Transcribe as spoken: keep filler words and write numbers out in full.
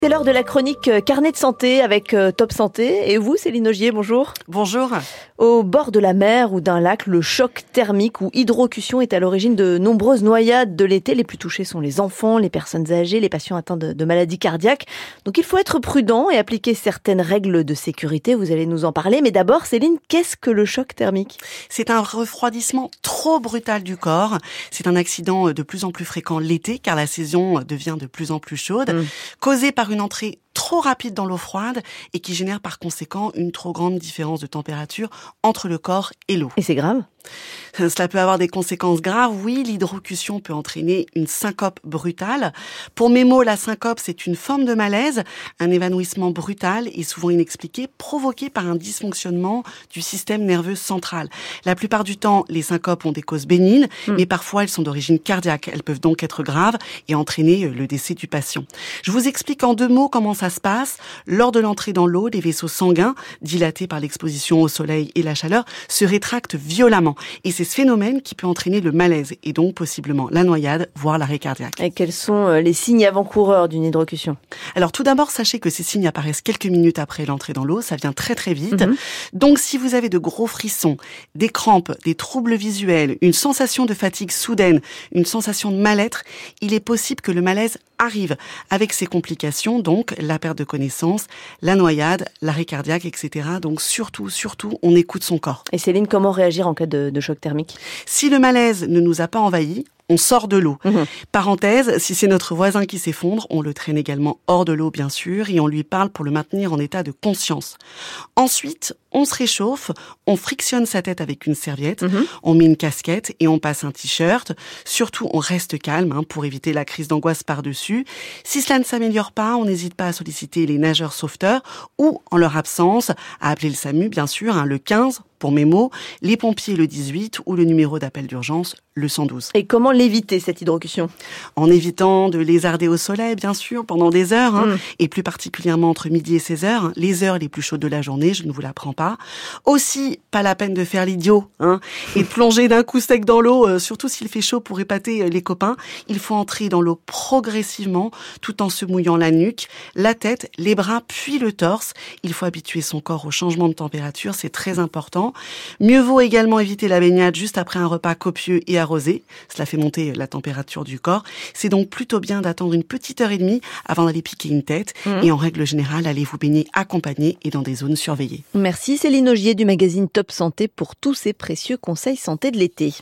C'est l'heure de la chronique Carnet de santé avec Top Santé. Et vous, Céline Augier, bonjour. Bonjour. Au bord de la mer ou d'un lac, le choc thermique ou hydrocution est à l'origine de nombreuses noyades de l'été. Les plus touchés sont les enfants, les personnes âgées, les patients atteints de, de maladies cardiaques. Donc il faut être prudent et appliquer certaines règles de sécurité. Vous allez nous en parler. Mais d'abord, Céline, qu'est-ce que le choc thermique ? C'est un refroidissement trop brutal du corps. C'est un accident de plus en plus fréquent l'été car la saison devient de plus en plus chaude, mmh. causé par une entrée trop rapide dans l'eau froide et qui génère par conséquent une trop grande différence de température entre le corps et l'eau. Et c'est grave ? Cela peut avoir des conséquences graves. Oui, l'hydrocution peut entraîner une syncope brutale. Pour mes mots, la syncope, c'est une forme de malaise, un évanouissement brutal et souvent inexpliqué, provoqué par un dysfonctionnement du système nerveux central. La plupart du temps, les syncopes ont des causes bénignes, mmh. mais parfois elles sont d'origine cardiaque. Elles peuvent donc être graves et entraîner le décès du patient. Je vous explique en deux mots comment ça se passe. Lors de l'entrée dans l'eau, les vaisseaux sanguins, dilatés par l'exposition au soleil et la chaleur, se rétractent violemment. Et c'est ce phénomène qui peut entraîner le malaise et donc possiblement la noyade, voire l'arrêt cardiaque. Et quels sont les signes avant-coureurs d'une hydrocution ? Alors tout d'abord, sachez que ces signes apparaissent quelques minutes après l'entrée dans l'eau, ça vient très très vite. Mmh. Donc si vous avez de gros frissons, des crampes, des troubles visuels, une sensation de fatigue soudaine, une sensation de mal-être, il est possible que le malaise arrive avec ses complications, donc la perte de connaissance, la noyade, l'arrêt cardiaque, et cetera. Donc surtout, surtout, on écoute son corps. Et Céline, comment réagir en cas de, de choc thermique ? Si le malaise ne nous a pas envahis, on sort de l'eau. Mmh. Parenthèse, si c'est notre voisin qui s'effondre, on le traîne également hors de l'eau, bien sûr, et on lui parle pour le maintenir en état de conscience. Ensuite, on se réchauffe, on frictionne sa tête avec une serviette, mmh. on met une casquette et on passe un t-shirt. Surtout, on reste calme hein, pour éviter la crise d'angoisse par-dessus. Si cela ne s'améliore pas, on n'hésite pas à solliciter les nageurs sauveteurs ou, en leur absence, à appeler le SAMU, bien sûr, hein, le quinze pour mes mots, les pompiers le dix-huit ou le numéro d'appel d'urgence, le cent douze. Et comment l'éviter, cette hydrocution ? En évitant de lézarder au soleil, bien sûr, pendant des heures, hein, mmh. et plus particulièrement entre midi et seize heures, hein, les heures les plus chaudes de la journée, je ne vous l'apprends pas. Aussi, pas la peine de faire l'idiot, hein, et de plonger d'un coup sec dans l'eau, euh, surtout s'il fait chaud pour épater euh, les copains. Il faut entrer dans l'eau progressivement, tout en se mouillant la nuque, la tête, les bras, puis le torse. Il faut habituer son corps au changement de température, c'est très important. Mieux vaut également éviter la baignade juste après un repas copieux et arrosé. Cela fait monter la température du corps. C'est donc plutôt bien d'attendre une petite heure et demie avant d'aller piquer une tête. Mmh. Et en règle générale, allez vous baigner accompagné et dans des zones surveillées. Merci Céline Augier du magazine Top Santé pour tous ces précieux conseils santé de l'été.